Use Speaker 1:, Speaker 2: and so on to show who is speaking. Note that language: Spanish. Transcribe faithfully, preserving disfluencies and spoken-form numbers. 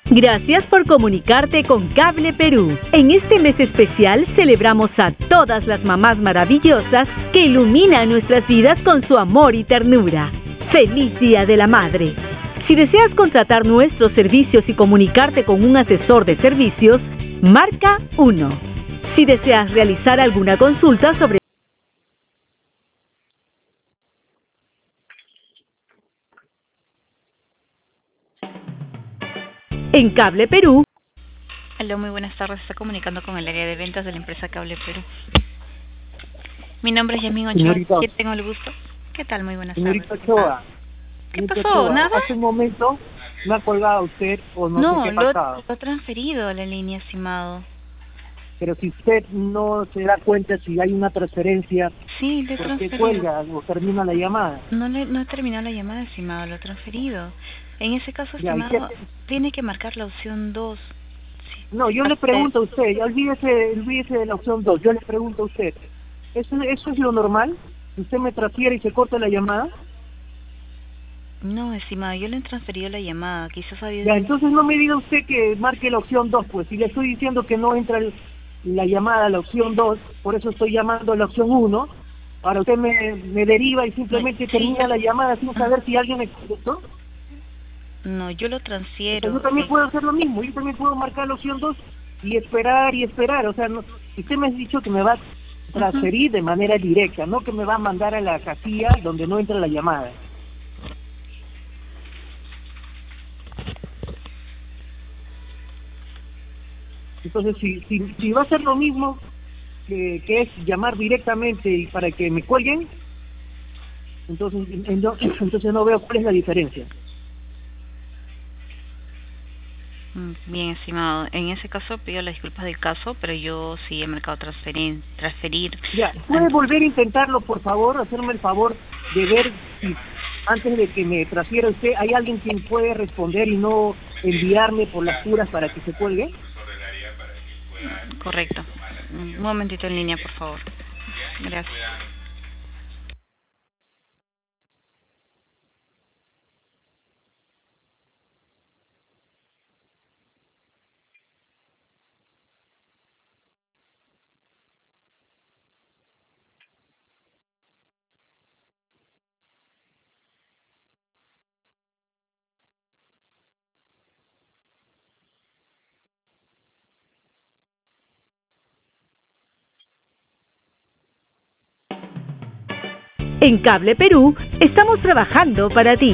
Speaker 1: Gracias por comunicarte con Cable Perú. En este mes especial celebramos a todas las mamás maravillosas que iluminan nuestras vidas con su amor y ternura. ¡Feliz Día de la Madre! Si deseas contratar nuestros servicios y comunicarte con un asesor de servicios, marca uno. Si deseas realizar alguna consulta sobre en Cable Perú.
Speaker 2: Aló, muy buenas tardes. Está comunicando con el área de ventas de la empresa Cable Perú. Mi nombre es Yasmín Ochoa.
Speaker 3: Señorita,
Speaker 2: ¿Qué tengo el gusto? ¿Qué tal? Muy buenas
Speaker 3: señorita
Speaker 2: tardes.
Speaker 3: Ochoa,
Speaker 2: ¿Qué
Speaker 3: señorita
Speaker 2: pasó?
Speaker 3: Ochoa,
Speaker 2: ¿Nada?
Speaker 3: hace un momento me ha colgado usted o no,
Speaker 2: No,
Speaker 3: sé qué
Speaker 2: lo,
Speaker 3: ha pasado.
Speaker 2: lo he transferido a la línea, estimado.
Speaker 3: Pero si usted no se da cuenta si hay una transferencia,
Speaker 2: Sí, le he
Speaker 3: ¿por qué
Speaker 2: transferido.
Speaker 3: cuelga o termina la llamada?
Speaker 2: No, le, no he terminado la llamada, estimado. Lo he transferido. En ese caso,
Speaker 3: Ya, ¿y
Speaker 2: estimado,
Speaker 3: qué-
Speaker 2: tiene que marcar la opción dos. Sí.
Speaker 3: No, yo le pregunto a usted, ya olvídese, olvídese de la opción dos, yo le pregunto a usted, ¿eso, eso es lo normal? ¿Usted me transfiere y se corta la llamada?
Speaker 2: No, estimado, yo le he transferido la llamada. Quizás había...
Speaker 3: Ya, entonces no me diga usted que marque la opción dos, pues si le estoy diciendo que no entra el- la llamada a la opción dos, por eso estoy llamando a la opción uno, ahora usted me, me deriva y simplemente
Speaker 2: Sí,
Speaker 3: termina
Speaker 2: yo-
Speaker 3: la llamada sin saber si alguien me contestó.
Speaker 2: No, yo lo
Speaker 3: O sea,
Speaker 2: transfiero.
Speaker 3: yo también
Speaker 2: Sí.
Speaker 3: puedo hacer lo mismo, yo también puedo marcar la opción dos y esperar y esperar, o sea, no, usted me ha dicho que me va a transferir de manera directa, no que me va a mandar a la casilla donde no entra la llamada. Entonces, si, si, si va a ser lo mismo, que, que es llamar directamente y para que me cuelguen, entonces, ento- entonces no veo cuál es la diferencia.
Speaker 2: Mm, Bien, estimado. En ese caso pido las disculpas del caso, pero yo sí he marcado transferir. transferir.
Speaker 3: Ya, ¿puede volver a intentarlo, por favor? Hacerme el favor de ver si antes de que me transfiera usted, ¿hay alguien quien puede responder y no enviarme por las puras para que se cuelgue?
Speaker 2: Correcto. Un momentito en línea, por favor. Gracias.
Speaker 1: En Cable Perú estamos trabajando para ti.